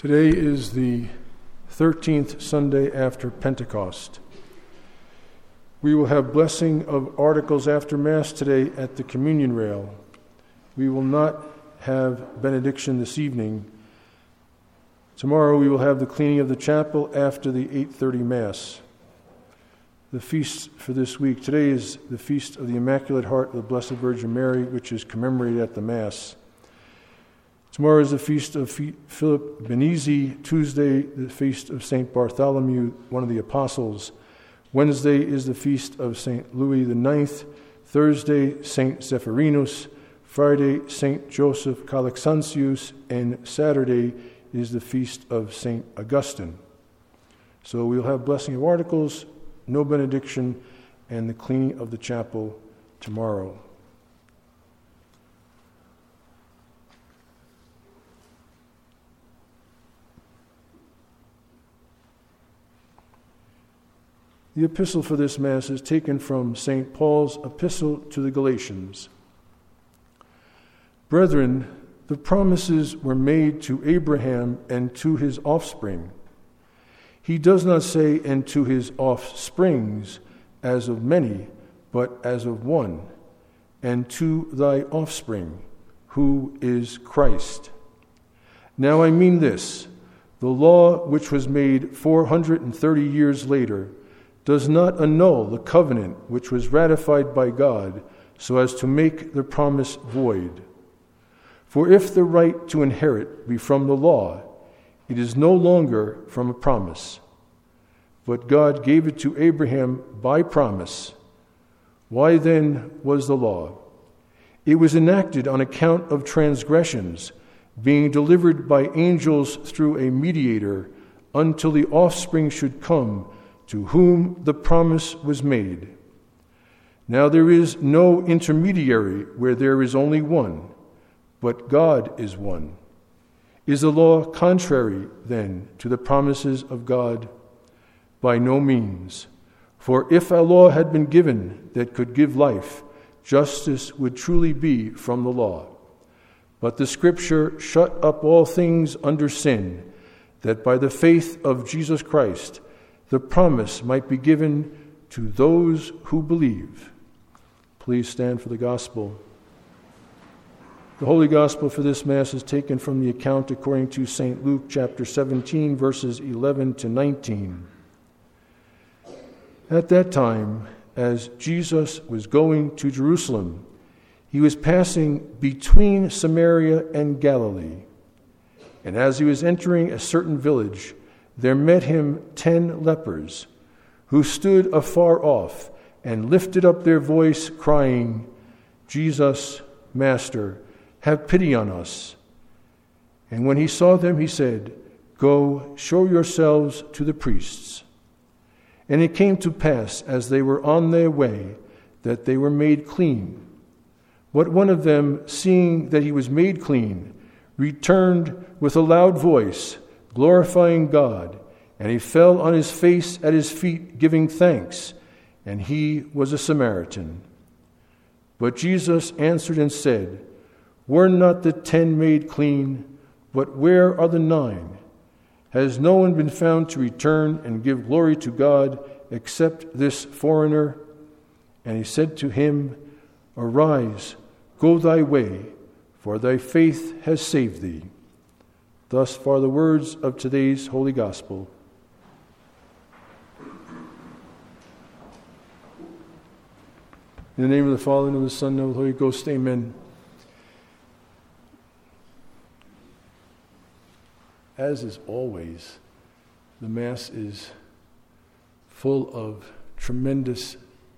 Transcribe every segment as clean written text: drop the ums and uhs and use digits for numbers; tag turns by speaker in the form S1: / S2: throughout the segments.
S1: Today is the 13th Sunday after Pentecost. We will have blessing of articles after Mass today at the communion rail. We will not have benediction this evening. Tomorrow we will have the cleaning of the chapel after the 8:30 Mass. The feast for this week. Today is the Feast of the Immaculate Heart of the Blessed Virgin Mary, which is commemorated at the Mass. Tomorrow is the Feast of Philip Benizi. Tuesday, the Feast of St. Bartholomew, one of the Apostles. Wednesday is the Feast of St. Louis IX. Thursday, St. Zephyrinus. Friday, St. Joseph Calaxantius. And Saturday is the Feast of St. Augustine. So we'll have blessing of articles, no benediction, and the cleaning of the chapel tomorrow. The epistle for this Mass is taken from St. Paul's epistle to the Galatians. Brethren, the promises were made to Abraham and to his offspring. He does not say, and to his offsprings, as of many, but as of one, and to thy offspring, who is Christ. Now I mean this, the law which was made 430 years later does not annul the covenant which was ratified by God so as to make the promise void. For if the right to inherit be from the law, it is no longer from a promise. But God gave it to Abraham by promise. Why then was the law? It was enacted on account of transgressions, being delivered by angels through a mediator, until the offspring should come, to whom the promise was made. Now there is no intermediary where there is only one, but God is one. Is the law contrary, then, to the promises of God? By no means. For if a law had been given that could give life, justice would truly be from the law. But the Scripture shut up all things under sin, that by the faith of Jesus Christ the promise might be given to those who believe. Please stand for the Gospel. The Holy Gospel for this Mass is taken from the account according to St. Luke chapter 17, verses 11 to 19. At that time, as Jesus was going to Jerusalem, he was passing between Samaria and Galilee. And as he was entering a certain village, there met him 10 lepers, who stood afar off and lifted up their voice, crying, Jesus, Master, have pity on us. And when he saw them, he said, Go, show yourselves to the priests. And it came to pass, as they were on their way, that they were made clean. But one of them, seeing that he was made clean, returned with a loud voice, glorifying God, and he fell on his face at his feet, giving thanks, and he was a Samaritan. But Jesus answered and said, Were not the 10 made clean, but where are the 9? Has no one been found to return and give glory to God except this foreigner? And he said to him, Arise, go thy way, for thy faith has saved thee. Thus far the words of today's Holy Gospel. In the name of the Father, and of the Son, and of the Holy Ghost, amen. As is always, the Mass is full of tremendous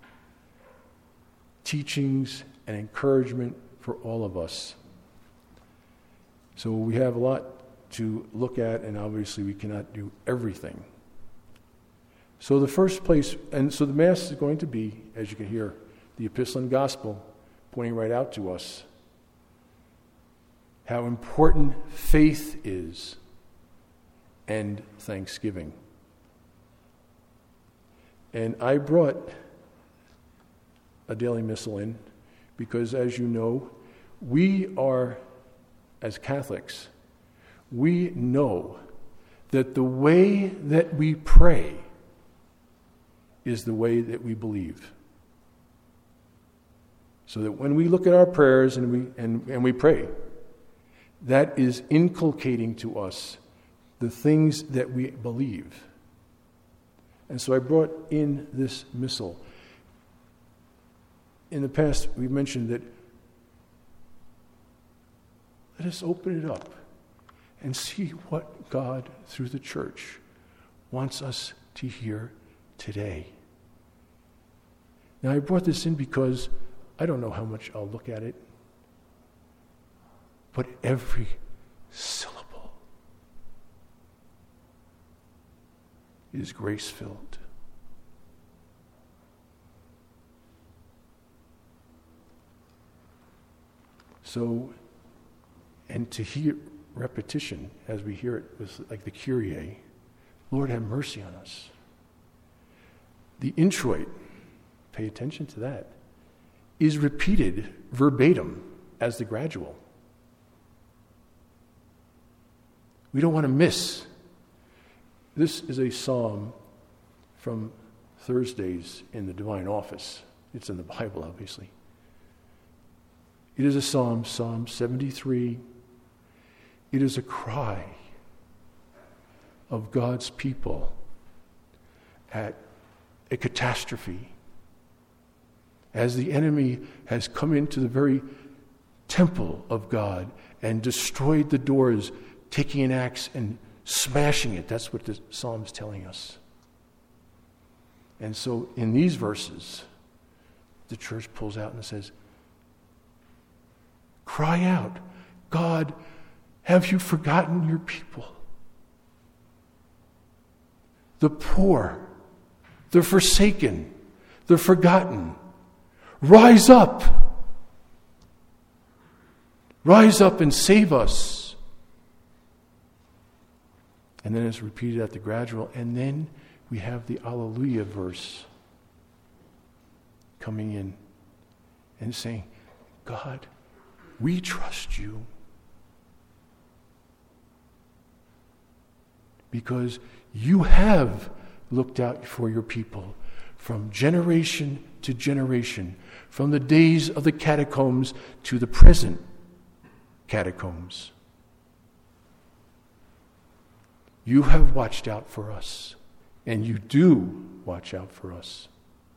S1: teachings and encouragement for all of us. So we have a lot to look at, and obviously we cannot do everything. So the first place, and so the Mass is going to be, as you can hear, the Epistle and Gospel pointing right out to us how important faith is and thanksgiving. And I brought a daily missal in because, as you know, we are, as Catholics, we know that the way that we pray is the way that we believe. So that when we look at our prayers and we pray, that is inculcating to us the things that we believe. And so I brought in this missal. In the past, we've mentioned that let us open it up and see what God, through the church, wants us to hear today. Now, I brought this in because I don't know how much I'll look at it, but every syllable is grace-filled. So, and to hear repetition as we hear it was like the Kyrie, Lord have mercy on us. The introit, pay attention to that, is repeated verbatim as the gradual. We don't want to miss. This is a psalm from Thursdays in the Divine Office. It's in the Bible, obviously. It is a psalm, Psalm 73. It is a cry of God's people at a catastrophe, as the enemy has come into the very temple of God and destroyed the doors, taking an axe and smashing it. That's what the psalm is telling us. And so in these verses, the church pulls out and says, cry out, God, have you forgotten your people? The poor, the forsaken, the forgotten. Rise up. Rise up and save us. And then it's repeated at the gradual. And then we have the Alleluia verse coming in and saying, God, we trust you because you have looked out for your people from generation to generation, from the days of the catacombs to the present catacombs. You have watched out for us, and you do watch out for us.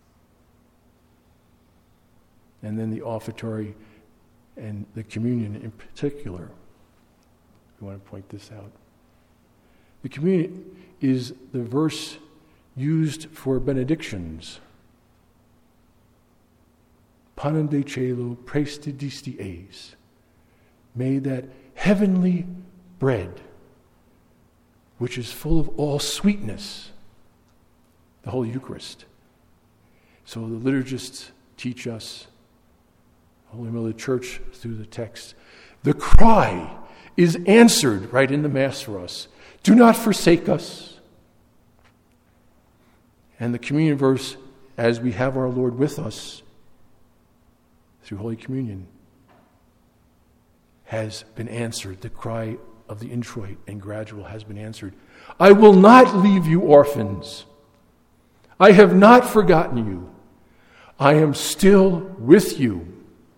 S1: And then the offertory and the communion in particular. I want to point this out. The communion is the verse used for benedictions. Panem de Cielo praestidisti eis. May that heavenly bread, which is full of all sweetness, the whole Eucharist. So the liturgists teach us, Holy Mother Church through the text, the cry is answered right in the Mass for us. Do not forsake us. And the communion verse, as we have our Lord with us through Holy Communion, has been answered. The cry of the introit and gradual has been answered. I will not leave you orphans. I have not forgotten you. I am still with you.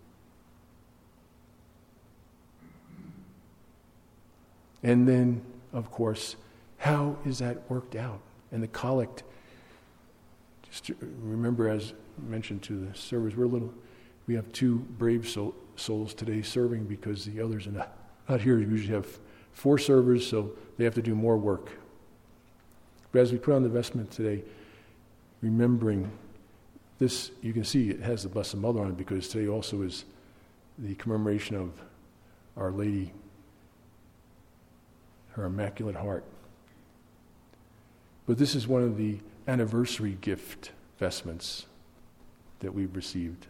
S1: And then, of course, how is that worked out? And the collect, just to remember, as mentioned to the servers, we have two brave souls today serving because the others are not here. We usually have 4 servers, so they have to do more work. But as we put on the vestment today, remembering this, you can see it has the Blessed Mother on it because today also is the commemoration of Our Lady, her Immaculate Heart. But this is one of the anniversary gift vestments that we've received.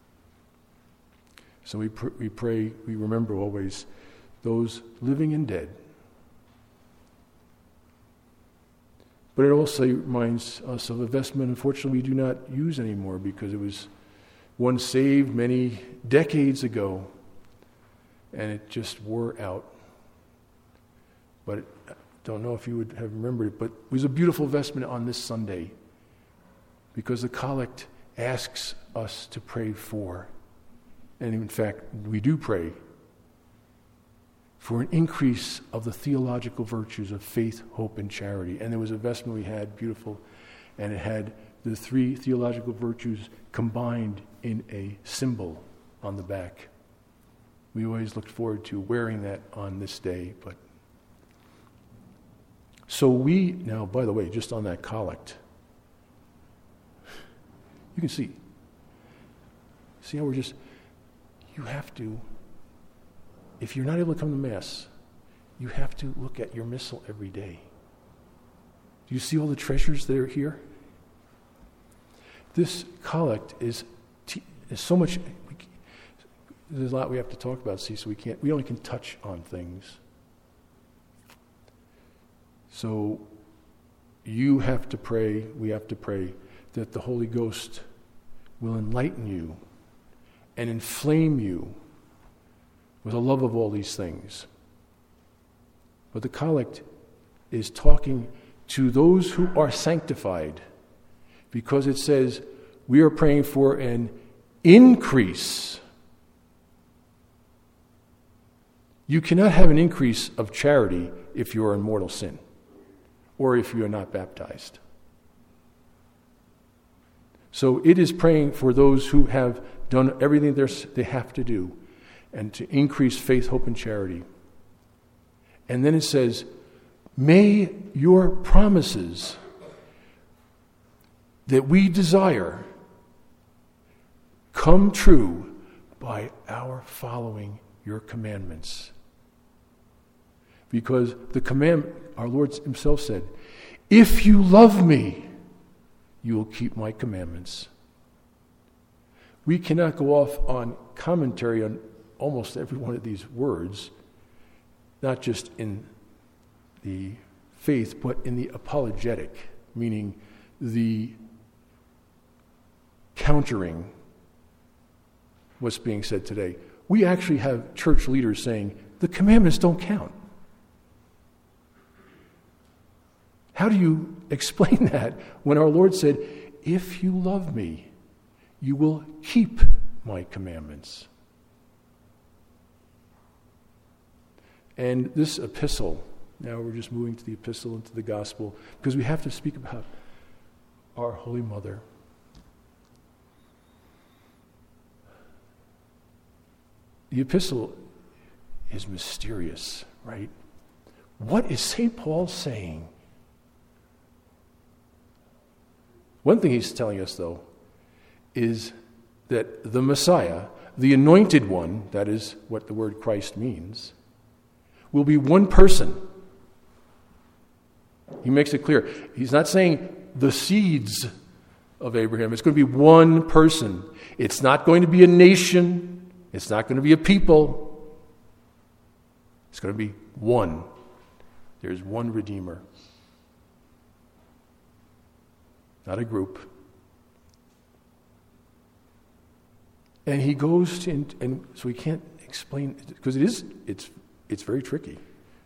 S1: So we pray, we remember always those living and dead. But it also reminds us of a vestment, unfortunately, we do not use anymore because it was one saved many decades ago and it just wore out. But don't know if you would have remembered it, but it was a beautiful vestment on this Sunday because the collect asks us to pray for, and in fact, we do pray for an increase of the theological virtues of faith, hope, and charity. And there was a vestment we had, beautiful, and it had the 3 theological virtues combined in a symbol on the back. We always looked forward to wearing that on this day. But so now, by the way, just on that collect, you can see how you have to, if you're not able to come to Mass, you have to look at your missal every day. Do you see all the treasures that are here? This collect is so much. There's a lot we have to talk about, so we only can touch on things. So you have to pray, we have to pray that the Holy Ghost will enlighten you and inflame you with a love of all these things. But the collect is talking to those who are sanctified, because it says we are praying for an increase. You cannot have an increase of charity if you are in mortal sin or if you are not baptized. So it is praying for those who have done everything they have to do and to increase faith, hope, and charity. And then it says, may your promises that we desire come true by our following your commandments. Because the commandment, our Lord himself said, if you love me, you will keep my commandments. We cannot go off on commentary on almost every one of these words, not just in the faith, but in the apologetic, meaning the countering what's being said today. We actually have church leaders saying, the commandments don't count. How do you explain that when our Lord said, if you love me, you will keep my commandments? And this epistle, now we're just moving to the epistle and to the gospel, because we have to speak about our Holy Mother. The epistle is mysterious, right? What is St. Paul saying? One thing he's telling us, though, is that the Messiah, the anointed one, that is what the word Christ means, will be one person. He makes it clear. He's not saying the seeds of Abraham. It's going to be one person. It's not going to be a nation. It's not going to be a people. It's going to be one. There's one Redeemer. Not a group. And he goes to, and so we can't explain, because it's very tricky.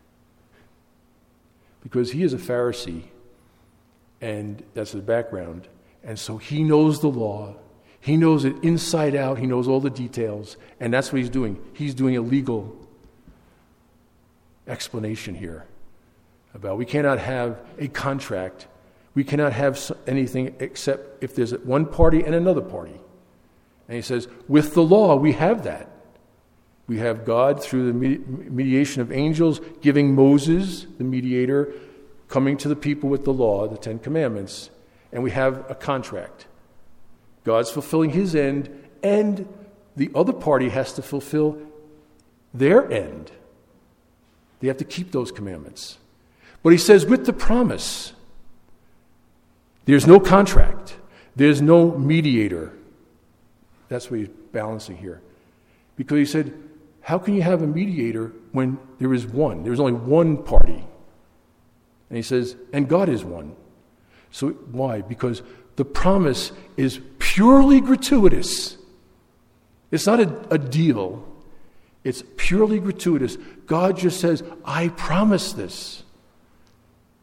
S1: Because he is a Pharisee, and that's his background, and so he knows the law. He knows it inside out. He knows all the details, and that's what he's doing. He's doing a legal explanation here about we cannot have a contract. We cannot have anything except if there's one party and another party. And he says, with the law, we have that. We have God through the mediation of angels giving Moses, the mediator, coming to the people with the law, the 10 Commandments, and we have a contract. God's fulfilling his end, and the other party has to fulfill their end. They have to keep those commandments. But he says, with the promise, there's no contract. There's no mediator. That's what he's balancing here. Because he said, how can you have a mediator when there is one? There's only one party. And he says, and God is one. So why? Because the promise is purely gratuitous. It's not a deal. It's purely gratuitous. God just says, I promise this.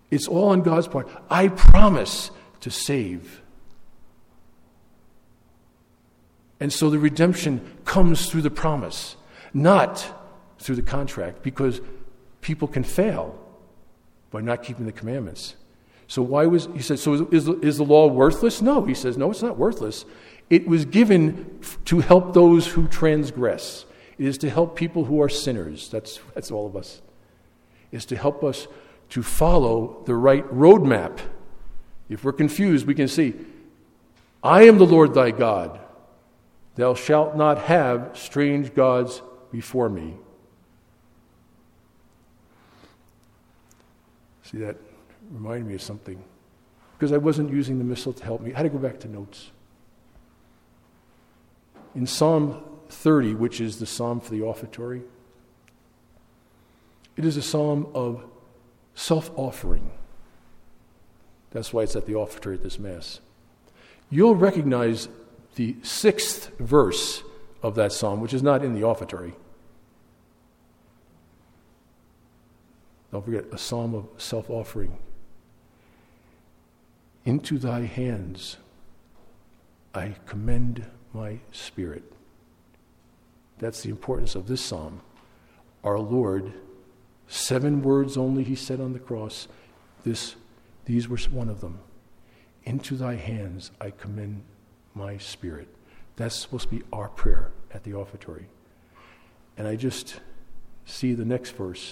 S1: It's all on God's part. I promise to save. And so the redemption comes through the promise, not through the contract, because people can fail by not keeping the commandments. So he said, so is the law worthless? No, he says, no, it's not worthless. It was given to help those who transgress. It is to help people who are sinners. That's all of us. It's to help us to follow the right roadmap. If we're confused, we can see, I am the Lord thy God. Thou shalt not have strange gods before me. See, that reminded me of something. Because I wasn't using the missal to help me. I had to go back to notes. In Psalm 30, which is the psalm for the offertory, it is a psalm of self-offering. That's why it's at the offertory at this Mass. You'll recognize the 6th verse of that psalm, which is not in the offertory. Don't forget, a psalm of self-offering. Into thy hands I commend my spirit. That's the importance of this psalm. Our Lord, 7 words only he said on the cross. These were one of them. Into thy hands I commend my spirit. That's supposed to be our prayer at the offertory. And I just see the next verse.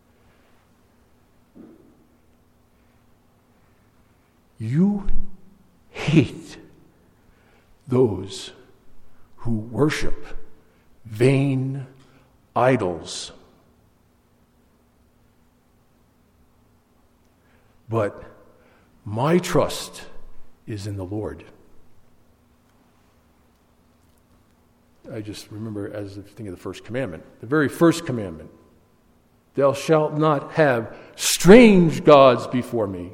S1: You hate those who worship vain idols. But my trust is in the Lord. I just remember as I think of the first commandment, the very first commandment. Thou shalt not have strange gods before me.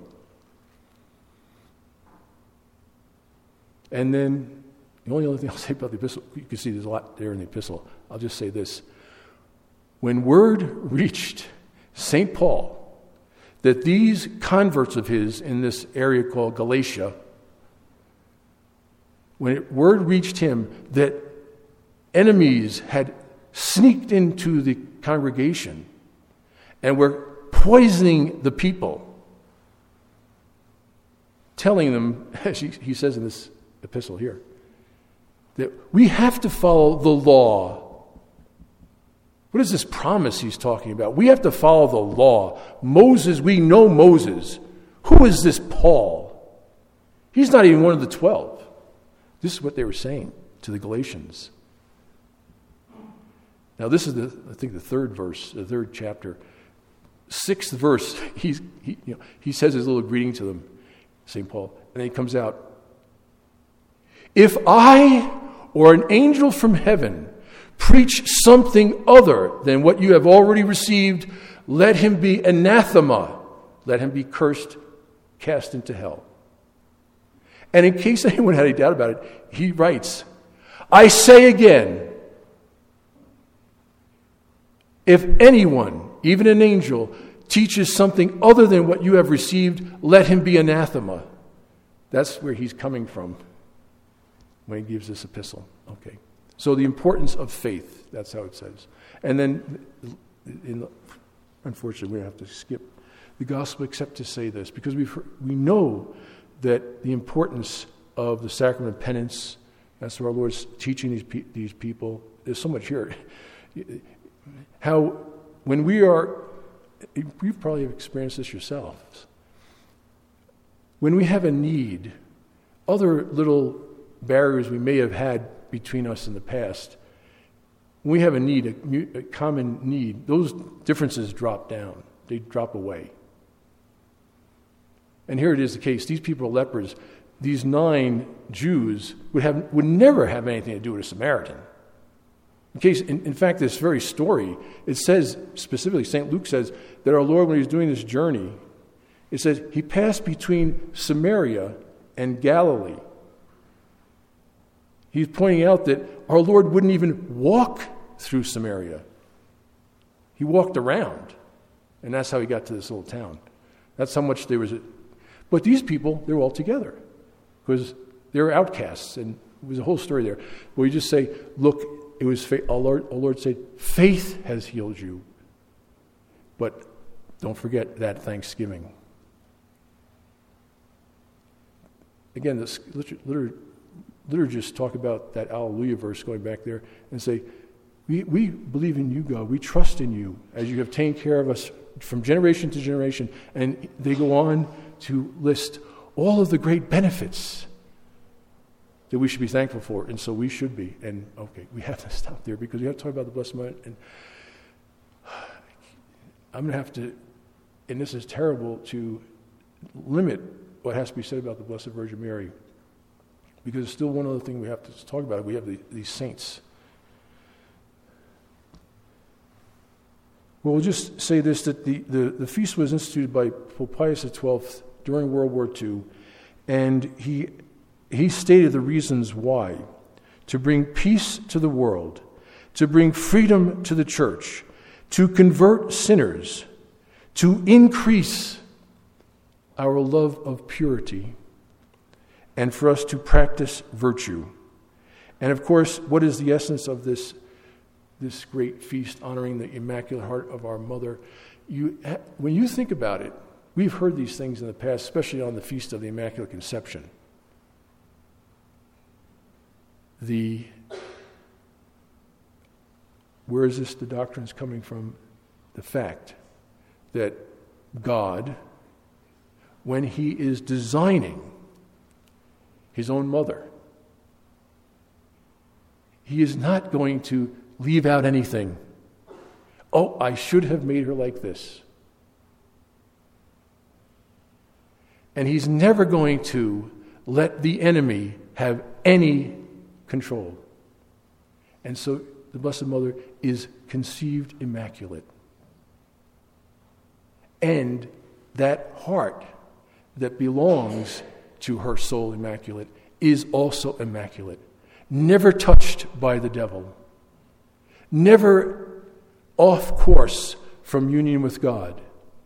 S1: And then, the only other thing I'll say about the epistle, you can see there's a lot there in the epistle. I'll just say this. When word reached St. Paul that these converts of his in this area called Galatia, when word reached him that enemies had sneaked into the congregation and were poisoning the people, telling them, as he says in this epistle here, that we have to follow the law. What is this promise he's talking about? We have to follow the law. Moses, we know Moses. Who is this Paul? He's not even one of the 12. This is what they were saying to the Galatians. Now this is I think the 3rd verse, the 3rd chapter. 6th verse, he says his little greeting to them, St. Paul, and then he comes out. If I or an angel from heaven preach something other than what you have already received, let him be anathema. Let him be cursed, cast into hell. And in case anyone had any doubt about it, he writes, I say again, if anyone, even an angel, teaches something other than what you have received, let him be anathema. That's where he's coming from when he gives this epistle. Okay. So the importance of faith, that's how it says. And then, unfortunately, we have to skip the gospel except to say this, because we know that the importance of the sacrament of penance, that's what our Lord's teaching these people. There's so much here. How when you've probably experienced this yourselves. When we have a need, other little barriers we may have had between us in the past, when we have a need, a common need, those differences drop down. They drop away. And here it is the case. These people are lepers. These 9 Jews would never have anything to do with a Samaritan. In fact, this very story, it says specifically, St. Luke says that our Lord, when he was doing this journey, it says he passed between Samaria and Galilee. He's pointing out that our Lord wouldn't even walk through Samaria. He walked around, and that's how he got to this little town. That's how much there was. But these people, they were all together because they were outcasts, and it was a whole story there. Where you just say, look, it was our Lord said, faith has healed you. But don't forget that Thanksgiving. Again, the liturgists talk about that Alleluia verse going back there and say, we believe in you, God. We trust in you as you have taken care of us from generation to generation. And they go on to list all of the great benefits that we should be thankful for. And so we should be. And okay, we have to stop there because we have to talk about the Blessed Mother. And I'm going to have to, and this is terrible, to limit what has to be said about the Blessed Virgin Mary, because it's still one other thing we have to talk about. We have these saints. Well, we'll just say this, that the feast was instituted by Pope Pius XII during World War II, and he stated the reasons why: to bring peace to the world, to bring freedom to the church, to convert sinners, to increase our love of purity, and for us to practice virtue. And of course, what is the essence of this great feast honoring the Immaculate Heart of our Mother? When you think about it, we've heard these things in the past, especially on the Feast of the Immaculate Conception. Where is this? The doctrine is coming from the fact that God, when he is designing his own mother, he is not going to leave out anything. Oh, I should have made her like this. And he's never going to let the enemy have any control. And so the Blessed Mother is conceived immaculate. And that heart that belongs to her soul immaculate is also immaculate. Never touched by the devil. Never off course from union with God.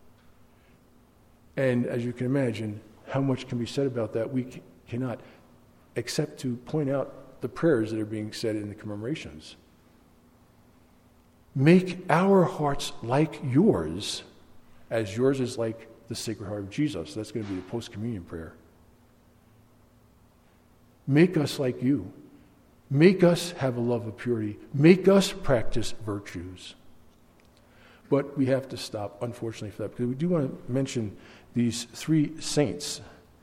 S1: And as you can imagine, how much can be said about that? We cannot, except to point out the prayers that are being said in the commemorations. Make our hearts like yours, as yours is like the Sacred Heart of Jesus. That's going to be the post-communion prayer. Make us like you. Make us have a love of purity. Make us practice virtues. But we have to stop, unfortunately, for that, because we do want to mention these three saints.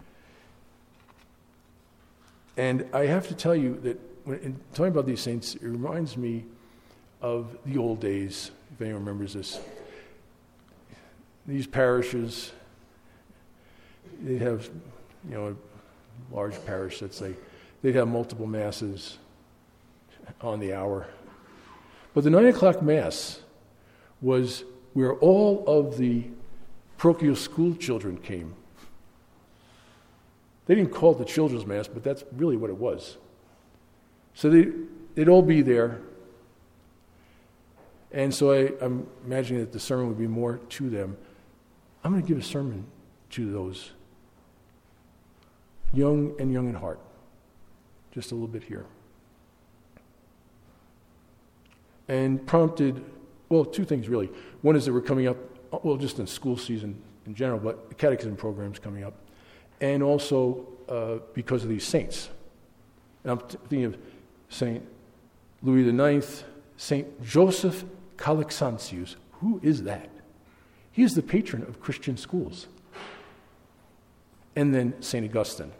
S1: And I have to tell you that in talking about these saints, it reminds me of the old days, if anyone remembers this. These parishes, they have, a large parish, let's say, they'd have multiple masses on the hour. But the 9 o'clock mass was where all of the parochial school children came. They didn't call it the children's mass, but that's really what it was. So they'd all be there. And so I'm imagining that the sermon would be more to them. I'm going to give a sermon to those young in heart. Just a little bit here. And prompted, two things really. One is that we're coming up, just in school season in general, but the catechism program's coming up. And also because of these saints. And I'm thinking of St. Louis IX, St. Joseph Calasantius. Who is that? He is the patron of Christian schools. And then St. Augustine.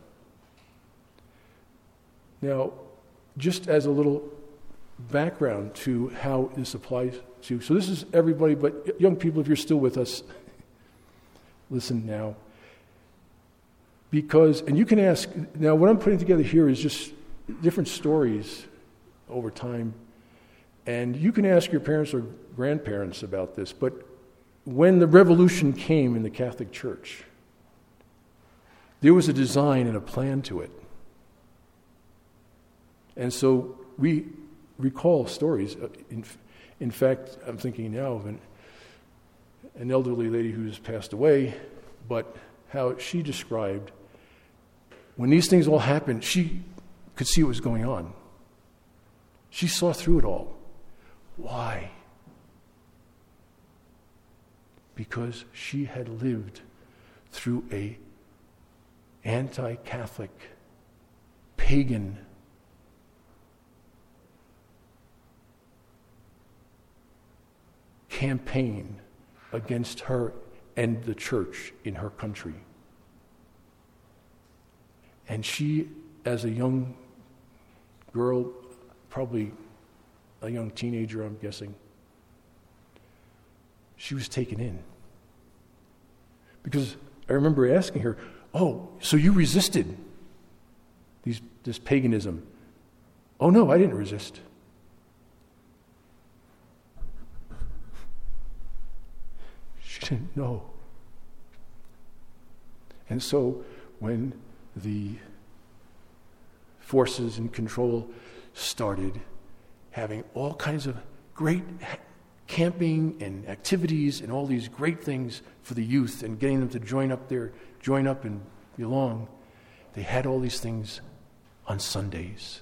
S1: Now, just as a little background to how this applies to, so this is everybody, but young people, if you're still with us, listen now. Because, and you can ask, now what I'm putting together here is just different stories over time. And you can ask your parents or grandparents about this, but when the revolution came in the Catholic Church, there was a design and a plan to it. And so we recall stories. In fact, I'm thinking now of an elderly lady who's passed away, but how she described when these things all happened, she could see what was going on. She saw through it all. Why? Because she had lived through a anti-Catholic, pagan campaign against her and the church in her country. And she, as a young girl, probably a young teenager, I'm guessing, she was taken in. Because I remember asking her, "Oh, so you resisted this paganism?" "Oh, no, I didn't resist." She didn't know. And so when the forces in control started having all kinds of great camping and activities and all these great things for the youth and getting them to join up and belong, they had all these things on Sundays.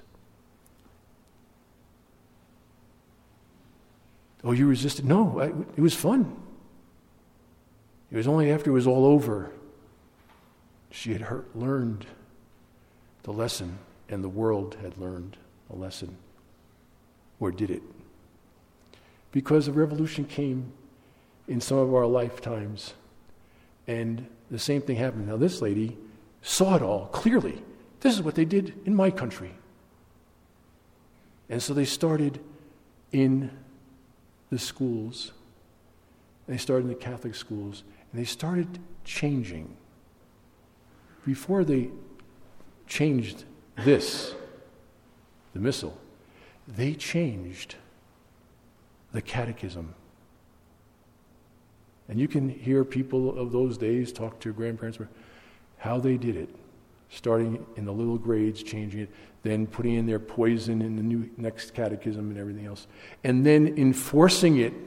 S1: "Oh, you resisted?" "No, it was fun." It was only after it was all over she had learned the lesson, and the world had learned a lesson. Or did it? Because a revolution came in some of our lifetimes, and the same thing happened. Now, this lady saw it all clearly. This is what they did in my country. And so they started in the schools. They started in the Catholic schools, and they started changing. Before they changed the missal, they changed the catechism. And you can hear people of those days talk to grandparents how they did it, starting in the little grades, changing it, then putting in their poison in the next catechism and everything else, and then enforcing it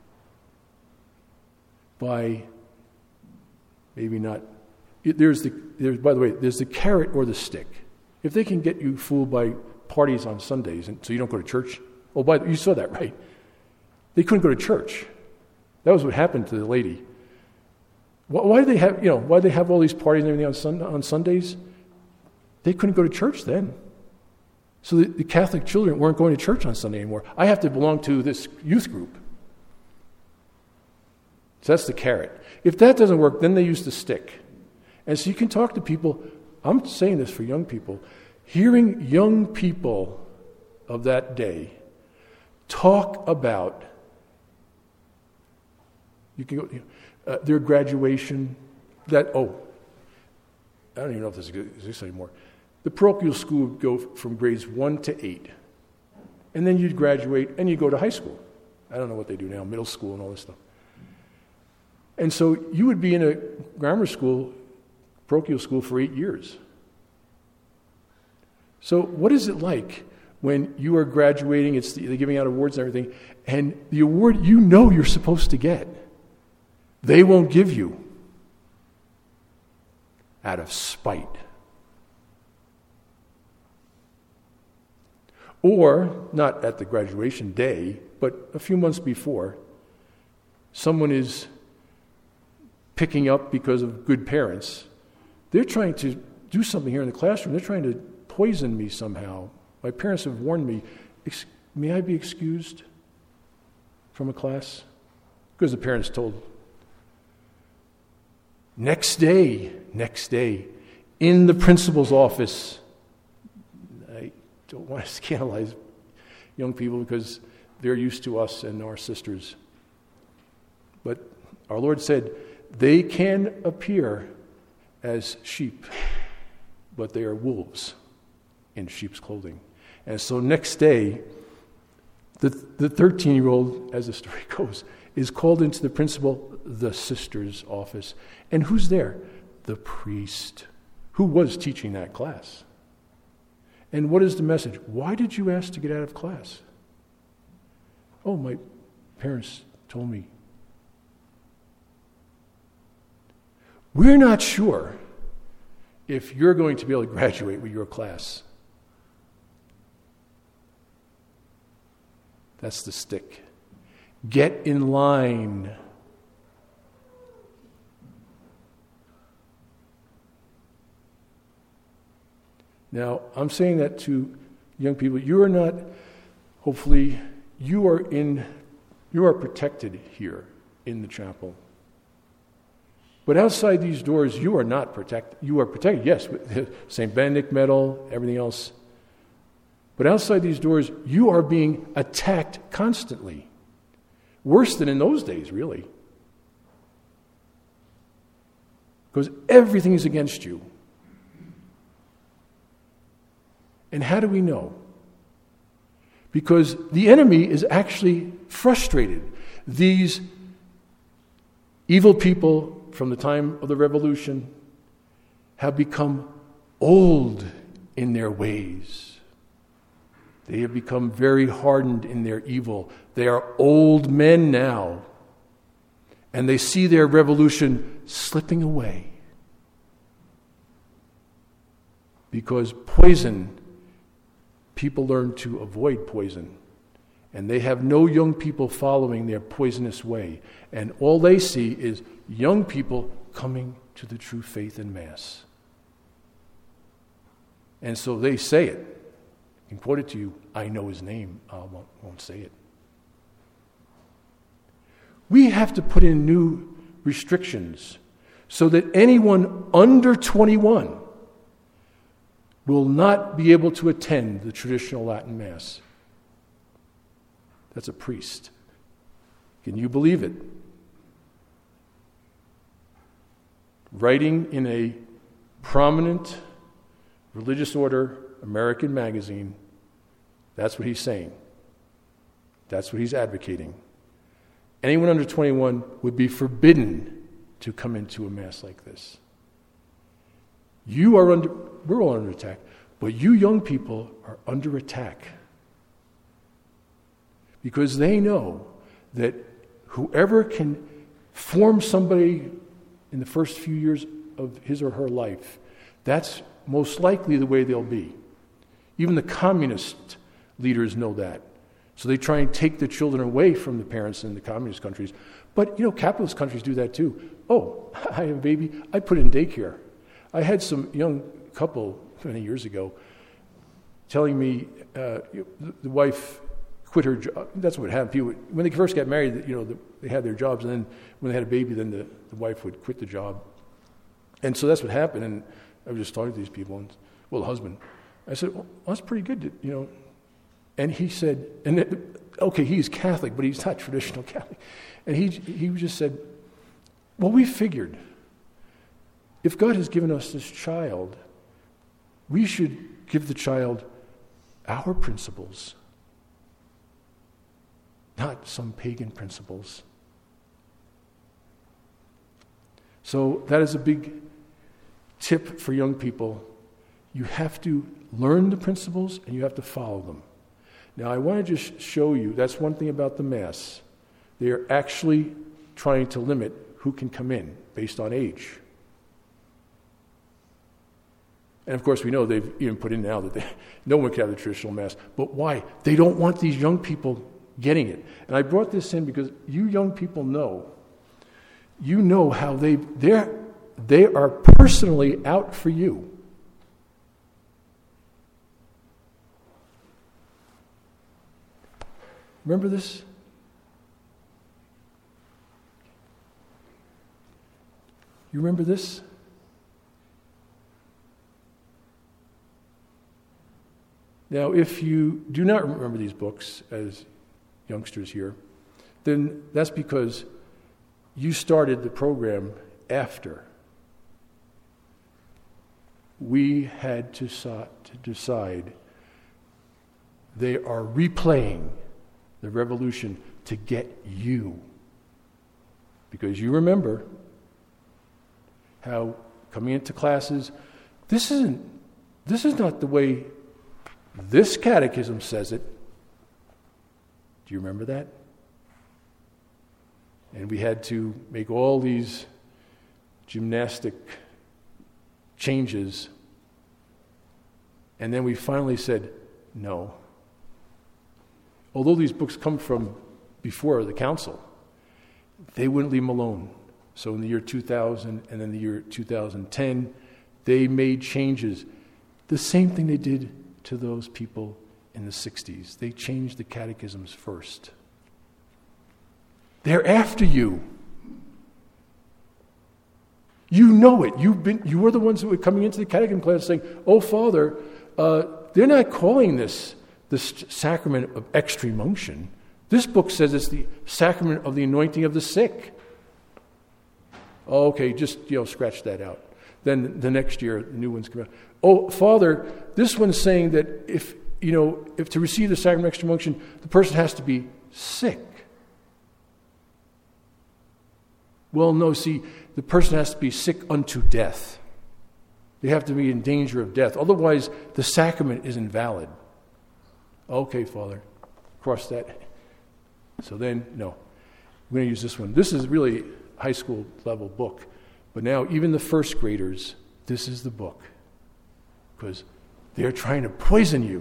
S1: by maybe not. There's by the way, there's the carrot or the stick. If they can get you fooled by parties on Sundays, and so you don't go to church. Oh, you saw that, right? They couldn't go to church. That was what happened to the lady. Why did they have all these parties and everything on Sundays? They couldn't go to church then. So the Catholic children weren't going to church on Sunday anymore. I have to belong to this youth group. So that's the carrot. If that doesn't work, then they use the stick. And so you can talk to people. I'm saying this for young people. Hearing young people of that day talk about their graduation, I don't even know if this exists anymore. The parochial school would go from grades 1 to 8. And then you'd graduate and you'd go to high school. I don't know what they do now, middle school and all this stuff. And so you would be in a grammar school, parochial school for 8 years. So what is it like when you are graduating, they're giving out awards and everything, and the award you're supposed to get, they won't give you out of spite. Or, not at the graduation day, but a few months before, someone is picking up because of good parents. They're trying to do something here in the classroom. They're trying to poison me somehow. My parents have warned me, may I be excused from a class? Because the parents told. Next day, in the principal's office, I don't want to scandalize young people because they're used to us and our sisters. But our Lord said, they can appear as sheep, but they are wolves in sheep's clothing. And so next day, the 13-year-old, as the story goes, is called into the principal, the sister's office. And who's there? The priest, who was teaching that class. And what is the message? Why did you ask to get out of class? Oh, my parents told me. we're not sure if you're going to be able to graduate with your class. That's the stick. Get in line. Now, I'm saying that to young people. You are not, hopefully, you are protected here in the chapel. But outside these doors, you are not protected. You are protected, yes, with St. Benedict medal, everything else. But outside these doors, you are being attacked constantly. Worse than in those days, really. Because everything is against you. And how do we know? Because the enemy is actually frustrated. These evil people from the time of the revolution have become old in their ways. They have become very hardened in their evil. They are old men now. And they see their revolution slipping away. Because poison, people learn to avoid poison. And they have no young people following their poisonous way. And all they see is young people coming to the true faith in Mass. And so they say it. I can quote it to you. I know his name. I won't say it. We have to put in new restrictions so that anyone under 21 will not be able to attend the traditional Latin Mass. That's a priest. Can you believe it? Writing in a prominent religious order American magazine, that's what he's saying. That's what he's advocating. Anyone under 21 would be forbidden to come into a Mass like this. We're all under attack, but you young people are under attack. Because they know that whoever can form somebody in the first few years of his or her life, that's most likely the way they'll be. Even the communist leaders know that. So they try and take the children away from the parents in the communist countries. But, capitalist countries do that too. Oh, I have a baby, I put it in daycare. I had some young couple many years ago telling me the wife quit her job. That's what happened. People, when they first got married, they had their jobs, and then when they had a baby, then the wife would quit the job. And so that's what happened. And I was just talking to these people, and the husband. I said, well, that's pretty good, And he said, okay, he's Catholic, but he's not traditional Catholic. And he just said, well, we figured if God has given us this child, we should give the child our principles, not some pagan principles. So that is a big tip for young people. You have to learn the principles and you have to follow them. Now, I want to just show you, that's one thing about the Mass. They are actually trying to limit who can come in based on age. And of course, we know they've even put in now that no one can have the traditional Mass. But why? They don't want these young people getting it. And I brought this in because you young people know how they are personally out for you. Remember this? You remember this? Now, if you do not remember these books as youngsters here, then that's because you started the program after we had to decide they are replaying the revolution to get you. Because you remember how coming into classes, this is not the way this catechism says it. Do you remember that? And we had to make all these gymnastic changes. And then we finally said, no. Although these books come from before the council, they wouldn't leave them alone. So in the year 2000 and then the year 2010, they made changes. The same thing they did to those people in the 60s. They changed the catechisms first. They're after you. You know it. You were the ones who were coming into the catechism class saying, "Oh, Father, they're not calling this the sacrament of extreme unction. This book says it's the sacrament of the anointing of the sick." Oh, okay, just scratch that out. Then the next year, the new ones come out. "Oh, Father, this one's saying that if to receive the sacrament of extreme unction, the person has to be sick." Well, no, see, the person has to be sick unto death. They have to be in danger of death. Otherwise, the sacrament is invalid. Okay, Father, cross that. So then, no, we're going to use this one. This is really a high school level book. But now, even the first graders, this is the book. Because they're trying to poison you.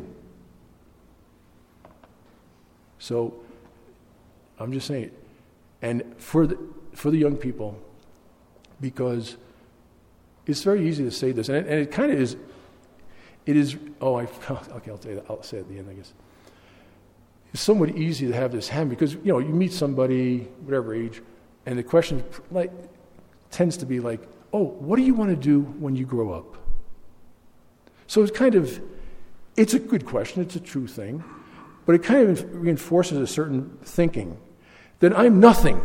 S1: So, I'm just saying, and for the young people, because it's very easy to say this, and it kind of is. It is. Oh, okay. I'll say it at the end, I guess. It's somewhat easy to have this happen because you meet somebody, whatever age, and the question tends to be like, "Oh, what do you want to do when you grow up?" So it's a good question. It's a true thing, but it kind of reinforces a certain thinking that I'm nothing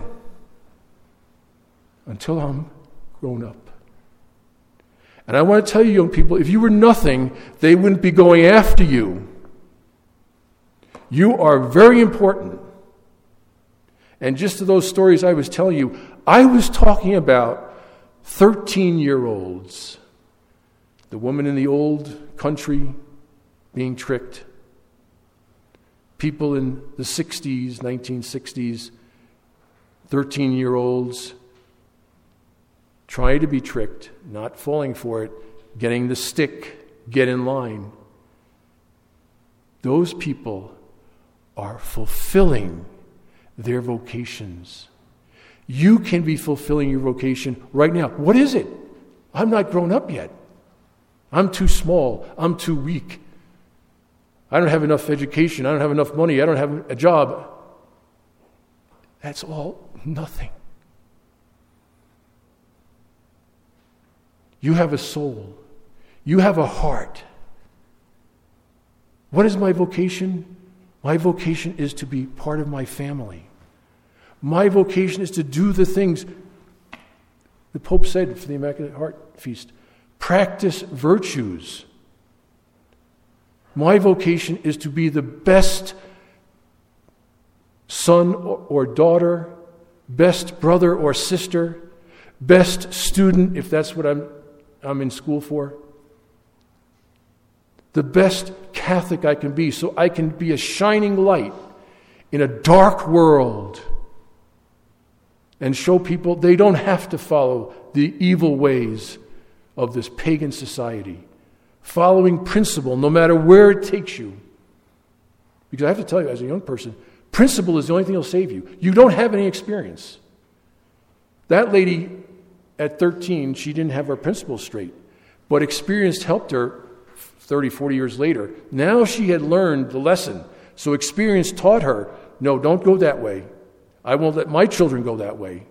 S1: until I'm grown up. And I want to tell you, young people, if you were nothing, they wouldn't be going after you. You are very important. And just to those stories I was telling you, I was talking about 13-year-olds. The woman in the old country being tricked. People in the 60s, 1960s, 13-year-olds trying to be tricked, not falling for it, getting the stick, get in line. Those people are fulfilling their vocations. You can be fulfilling your vocation right now. What is it? I'm not grown up yet. I'm too small. I'm too weak. I don't have enough education. I don't have enough money. I don't have a job. That's all nothing. You have a soul. You have a heart. What is my vocation? My vocation is to be part of my family. My vocation is to do the things the Pope said for the Immaculate Heart Feast. Practice virtues. My vocation is to be the best son or daughter, best brother or sister, best student, if that's what I'm in school for. The best Catholic I can be, so I can be a shining light in a dark world and show people they don't have to follow the evil ways of this pagan society. Following principle, no matter where it takes you. Because I have to tell you, as a young person, principle is the only thing that will save you. You don't have any experience. That lady at 13, she didn't have her principles straight, but experience helped her 30, 40 years later. Now she had learned the lesson. So experience taught her, no, don't go that way. I won't let my children go that way.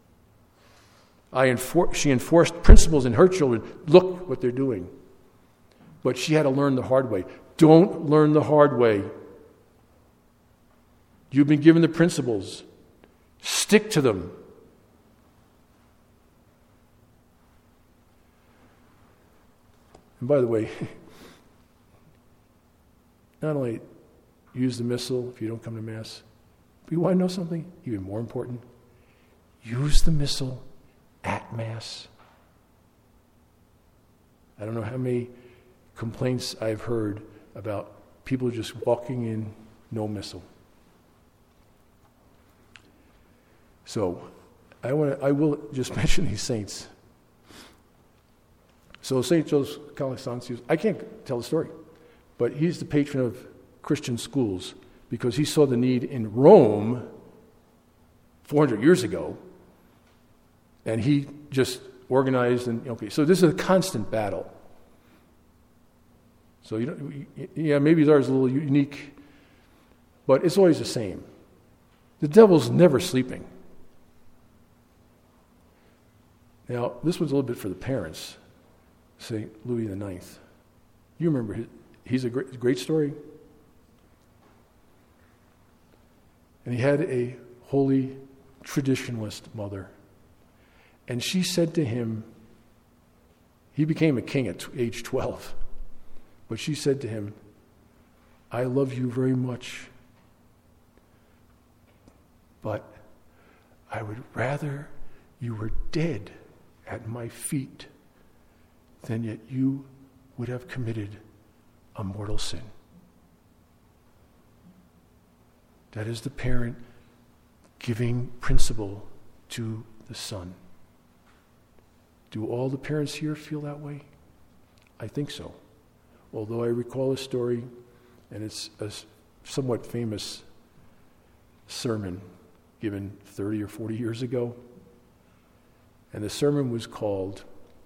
S1: She enforced principles in her children. Look what they're doing. But she had to learn the hard way. Don't learn the hard way. You've been given the principles. Stick to them. And by the way, not only use the missal if you don't come to Mass, but you want to know something even more important? Use the missal at Mass. I don't know how many complaints I've heard about people just walking in, no missal. So, I will just mention these saints. So St. Joseph Calasantius, I can't tell the story, but he's the patron of Christian schools because he saw the need in Rome 400 years ago, and he just organized. And so this is a constant battle. So maybe ours is a little unique, but it's always the same. The devil's never sleeping. Now, this one's a little bit for the parents. St. Louis IX. You remember he's a great story. And he had a holy traditionalist mother. And she said to him, he became a king at age 12. But she said to him, I love you very much, but I would rather you were dead at my feet than yet you would have committed a mortal sin. That is the parent giving principle to the son. Do all the parents here feel that way? I think so. Although I recall a story, and it's a somewhat famous sermon given 30 or 40 years ago, and the sermon was called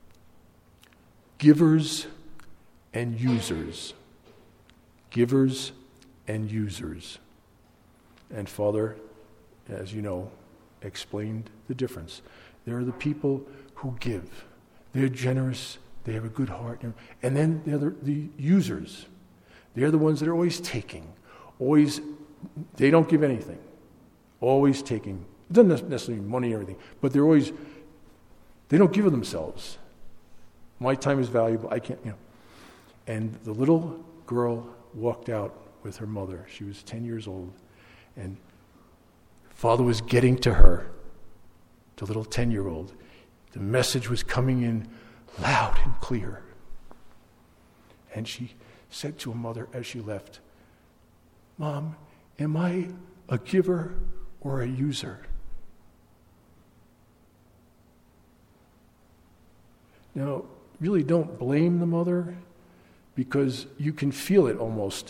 S1: Givers and Users. Givers and Users. And Father, as you know, explained the difference. There are the people who give. They're generous. They have a good heart. And then there are the users. They're the ones that are always taking. They don't give anything. Always taking. It doesn't necessarily mean money or anything, but they don't give of themselves. My time is valuable. I can't, And the little girl walked out with her mother. She was 10 years old. And Father was getting to her, the little 10-year-old. The message was coming in loud and clear. And she said to her mother as she left, Mom, am I a giver or a user? Now, really don't blame the mother, because you can feel it almost.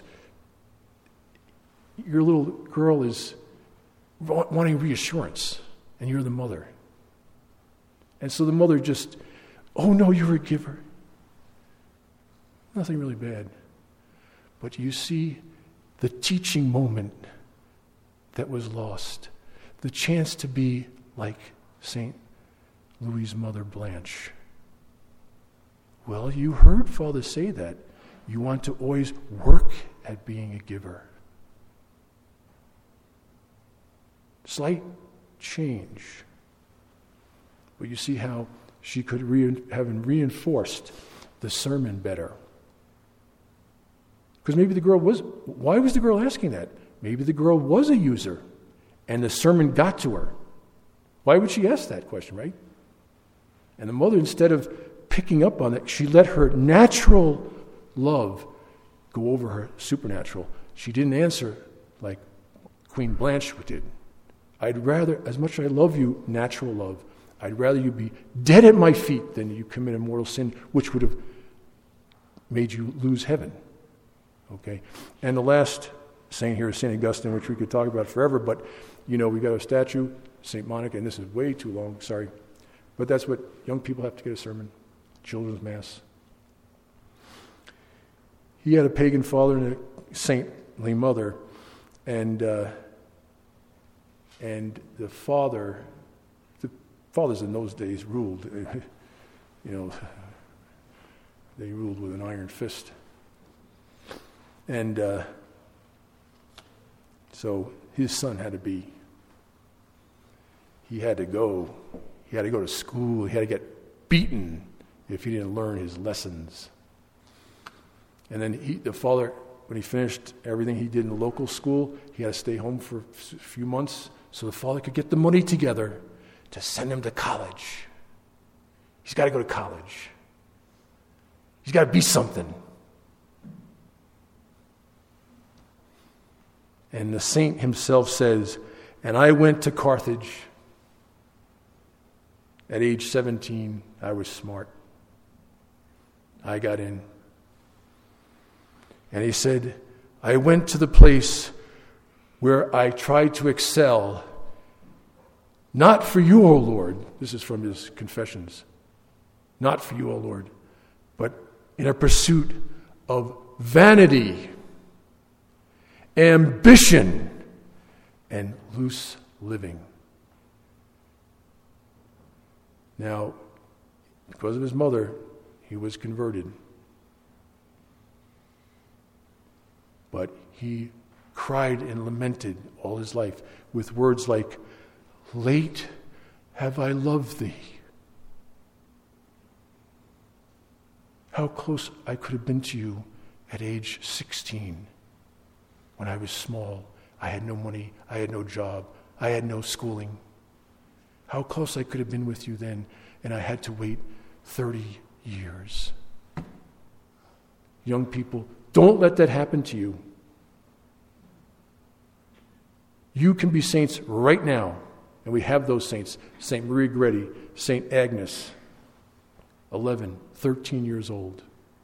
S1: Your little girl is wanting reassurance, and you're the mother. And so the mother just, oh no, you're a giver. Nothing really bad. But you see the teaching moment that was lost, the chance to be like St. Louis' mother Blanche. Well, you heard Father say that. You want to always work at being a giver. Slight change. But you see how she could have reinforced the sermon better. Because maybe why was the girl asking that? Maybe the girl was a user, and the sermon got to her. Why would she ask that question, right? And the mother, instead of picking up on it, she let her natural love go over her supernatural. She didn't answer like Queen Blanche did. I'd rather, as much as I love you, natural love, I'd rather you be dead at my feet than you commit a mortal sin, which would have made you lose heaven. Okay? And the last saint here is St. Augustine, which we could talk about forever, but, we got a statue, St. Monica, and this is way too long, sorry. But that's what young people have to get a sermon, children's mass. He had a pagan father and a saintly mother, and the fathers in those days ruled. They ruled with an iron fist. And so his son had to go to school, he had to get beaten if he didn't learn his lessons. And then the father, when he finished everything he did in the local school, he had to stay home for a few months so the father could get the money together to send him to college. He's got to go to college. He's got to be something. And the saint himself says, and I went to Carthage. At age 17, I was smart. I got in. And he said, I went to the place where I tried to excel, not for you, O Lord. This is from his confessions. Not for you, O Lord, but in a pursuit of vanity, ambition, and loose living. Now, because of his mother, he was converted. But he cried and lamented all his life with words like, late have I loved thee. How close I could have been to you at age 16 when I was small. I had no money, I had no job, I had no schooling. How close I could have been with you then, and I had to wait 30 years. Young people, don't let that happen to you. You can be saints right now, and we have those saints. St. Marie Goretti, St. Agnes, 11, 13 years old.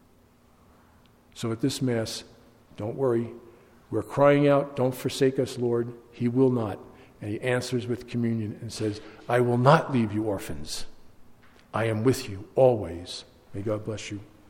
S1: So at this Mass, don't worry. We're crying out, don't forsake us, Lord. He will not. And he answers with communion and says, I will not leave you orphans. I am with you always. May God bless you.